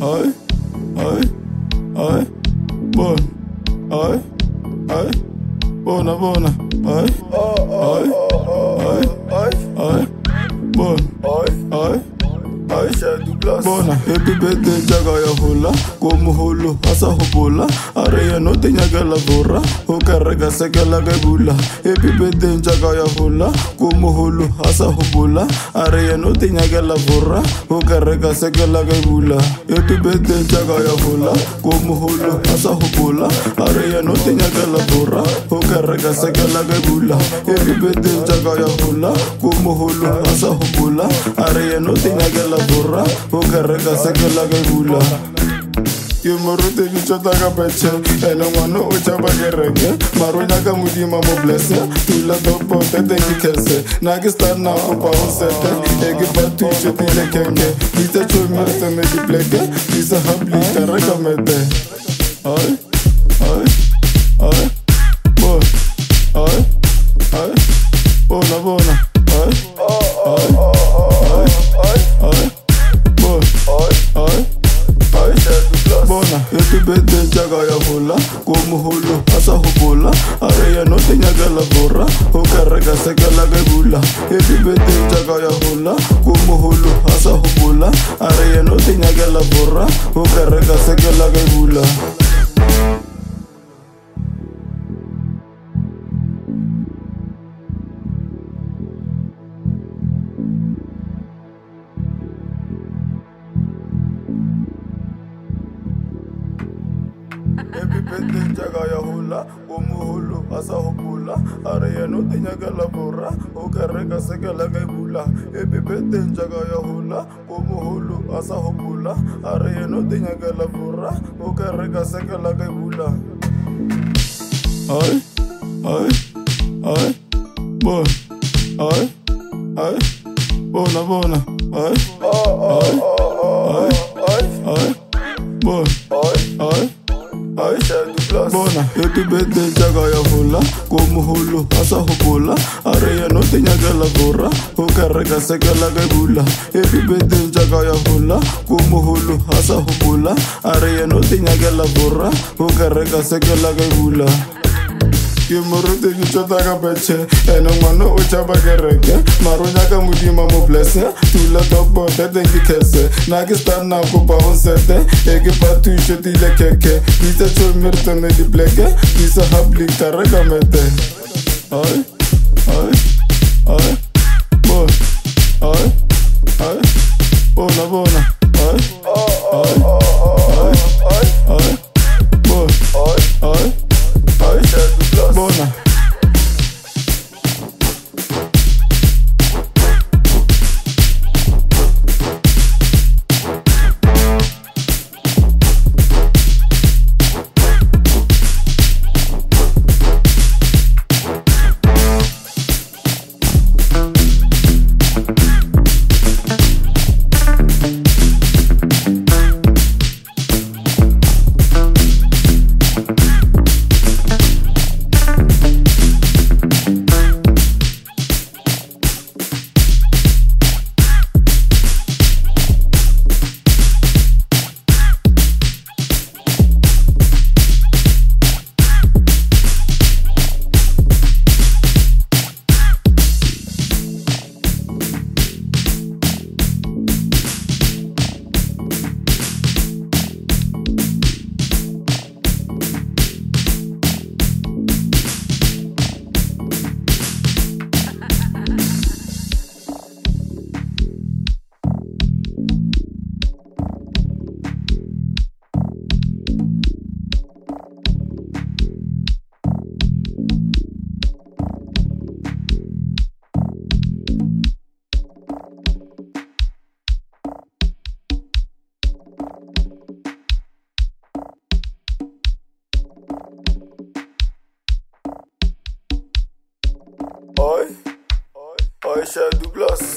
Ay, ay, ay, bon, ay, ay, bona, bona, ay, ay, ay, ay, bon, ay, bona, happy birthday jaga ya hula, komuhulu asa hobola, areya no te nyagala bora, hokarega sekela gabula. Happy birthday jaga ya hula, komuhulu asa hobola, areya no te nyagala bora, hokarega sekela gabula. Happy birthday jaga ya hula, komuhulu asa hobola, areya no te nyagala bora, hokarega sekela gabula. Happy birthday jaga ya hula, komuhulu asa hobola, areya no te nyagala bora, hokarega sekela gabula. Yo morute ki chota ka peche, eno ngwano ucha bagerege, maronya ka mudima mo blesse, tula dopo tete ki kese, nagi star na kupa unsete, egi batu choti le kenge, bisa choy merte me di pleke, bisa habli kareka mete. Ay, ay, ay, bon, ay, ay, bona, bona, ay, ay, ay, ay, bon, ay, bona, happy birthday jaga ya hula, komuhulu asa hobola, areya no te nyagala bora, hokarega sekela gabula. Happy birthday jaga ya hula, komuhulu asa hobola, areya no te nyagala bora, hokarega sekela gabula. Happy birthday jaga ya hula, komuhulu asa hobola, areya no te nyagala bora, hokarega sekela gabula. Happy birthday jaga ya hula, komuhulu asa hobola, areya no te nyagala bora, hokarega sekela gabula. Ay, ay, ay, bon, ay, ay, bona, bona, ay, ay, ay, ay, bon, ay, ay, bona, happy birthday jaga ya hula, komuhulu asa hobola, areya no te nyagala bora, hokarega sekela gabula. Happy birthday jaga ya hula, komuhulu asa hobola, areya no te nyagala bora, hokarega sekela gabula. Yo morute ki chota ka peche, eno ngwano ucha bagerege, maronya ka mudima mo blesse, tula dopo tete ki kese, nagi star na kupa unsete, egi batu choti le keke, bisa choy merte me di pleke, bisa habli kareka mete. Ay, ay, ay, bon, ay, ay, bona, bona, ay, ay, ay, ay, bon, ay, bona. Ay, ay, Douglas.